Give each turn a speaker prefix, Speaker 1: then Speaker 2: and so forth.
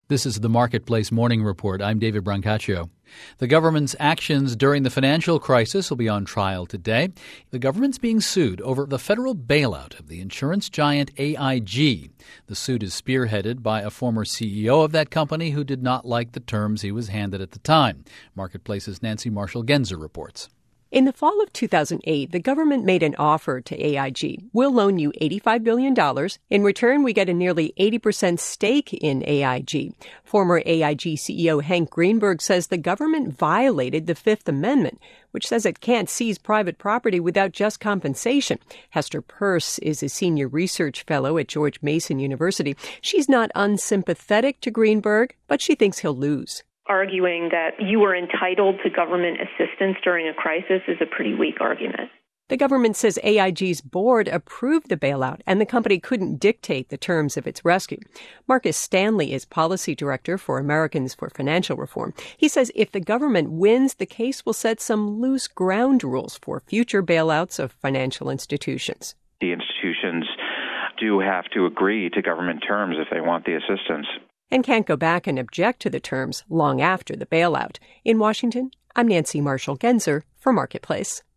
Speaker 1: This is the Marketplace Morning Report. I'm David Brancaccio. The government's actions during the financial crisis will be on trial today. The government's being sued over the federal bailout of the insurance giant AIG. The suit is spearheaded by a former CEO of that company who did not like the terms he was handed at the time. Marketplace's Nancy Marshall-Genzer reports.
Speaker 2: In the fall of 2008, the government made an offer to AIG. We'll loan you $85 billion. In return, we get a nearly 80% stake in AIG. Former AIG CEO Hank Greenberg says the government violated the Fifth Amendment, which says it can't seize private property without just compensation. Hester Peirce is a senior research fellow at George Mason University. She's not unsympathetic to Greenberg, but she thinks he'll lose.
Speaker 3: Arguing that you were entitled to government assistance during a crisis is a pretty weak argument.
Speaker 2: The government says AIG's board approved the bailout and the company couldn't dictate the terms of its rescue. Marcus Stanley is policy director for Americans for Financial Reform. He says if the government wins, the case will set some loose ground rules for future bailouts of financial institutions.
Speaker 4: The institutions do have to agree to government terms if they want the assistance.
Speaker 2: And can't go back and object to the terms long after the bailout. In Washington, I'm Nancy Marshall-Genzer for Marketplace.